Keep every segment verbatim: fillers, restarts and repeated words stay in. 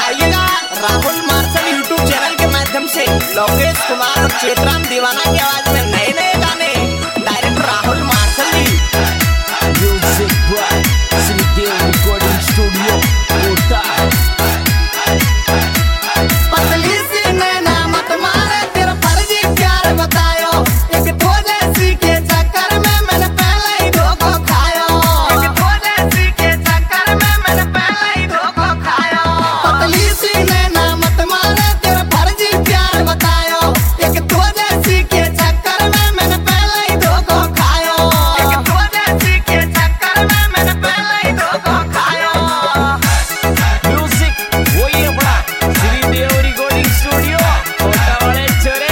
बताइएगा Rahul Marshal YouTube channel के माध्यम से लोकेश कुमार और चेतराम दीवाना की आवाज में नए नए गाने director Rahul Marshal ji. Music by Shridev recording studio Kota. पतली सी नैना मत मारे तेरा फर्जी प्यार बतायो, एक दो जैसी के चक्कर में मैंने पहले ही धोखा खायो, एक दो जैसी के चक्कर में मैंने पहले ही धोखा खायो। पतली सी नैना मत मारे तेरा फर्जी प्यार बतायो, एक दो जैसी के चक्कर में मैंने पहले ही धोखा खायो, एक दो जैसी के चक्कर में मैंने पहले ही धोखा खायो। म्यूजिक वही अपना श्रीदेव रिकॉर्डिंग स्टूडियो कोटा वाले छोरे।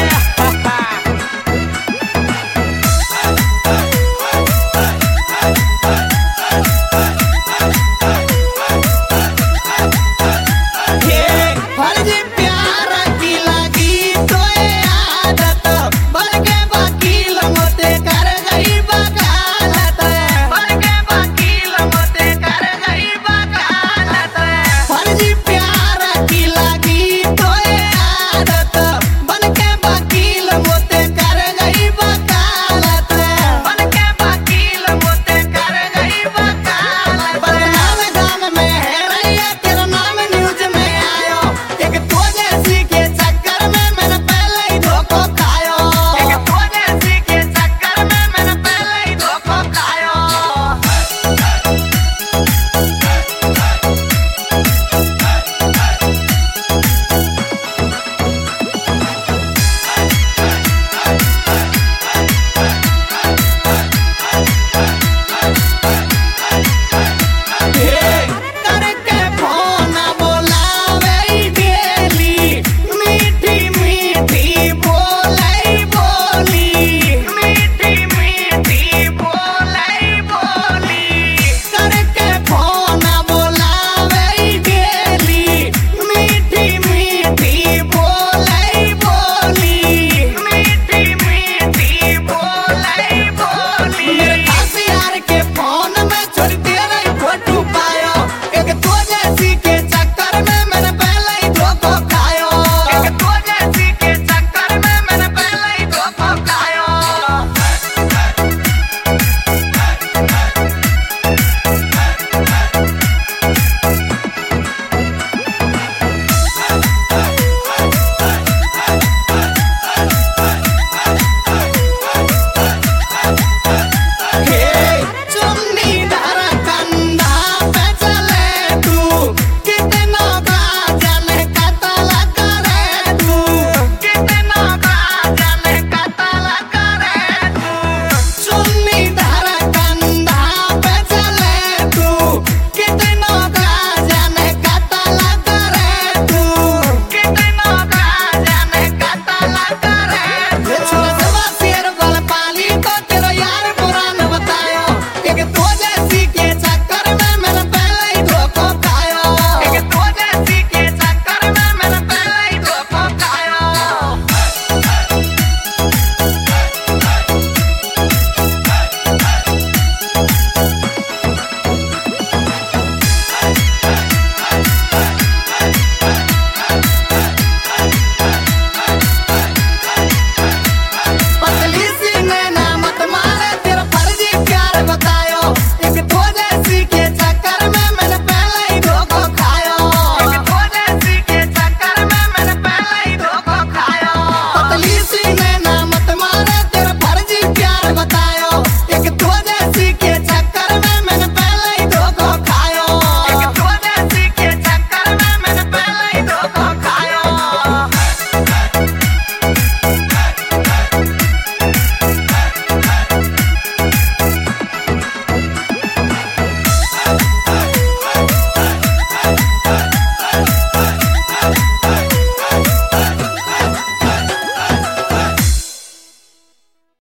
फर्जी प्यार की लगी तो ये आदत, बन के वकील मोते कर गई वकालत, बन के वकील मोते कर गई वकालत। फर्जी प्यार की लगी तो ये आदत, बन के वकील मोते कर गई वकालत, बन के वकील मोते कर गई वकालत। बदनाम गाम में है रैया तेरा नाम न्यूज में आयो, एक दो जैसी के चक्कर में मैंने पहले ही धोखा खायो, एक दो जैसी के चक्कर में मैंने पहले ही धोखा खायो। करके फोन बोलावे डेली, मीठी मीठी बोलै बोली, मीठी मीठी बोलै बोली। करके फोन बोलावे डेली, मीठी मीठी बोलै बोली, मीठी मीठी बोलै बोली। मेरे खास यार के फोन में छोड़ तेरा ही फोटो पायो, एक दो जैसी के चक्कर में मैंने पहले ही धोखा खायो, एक दो जैसी के चक्कर में मैंने पहले ही धोखा खायो। चुन्नी धर कंधा पे चले तू, कितना गाजन कतल करे तू, कितना गाजन कतल करे तू। चुन्नी धर कंधा पे चले तू, कितना गाजन कतल करे तू, कितना गाजन कतल करे तू। छोरा शेर बल पाली तो तेरा यार बुरा न बतायो, एक दो जैसी के चक्कर में मैंने पहले ही धोखा खायो, एक दो जैसी के चक्कर में मैंने पहले ही धोखा खायो। पतली सी नैना मत मारे तेरा फर्जी प्यार बतायो, एक दो जैसी के चक्कर में मैंने पहले ही धोखा खायो, एक दो जैसी के चक्कर में मैंने पहले ही धोखा खायो। पतली सी नैना मत मारे तेरा फर्जी प्यार बतायो।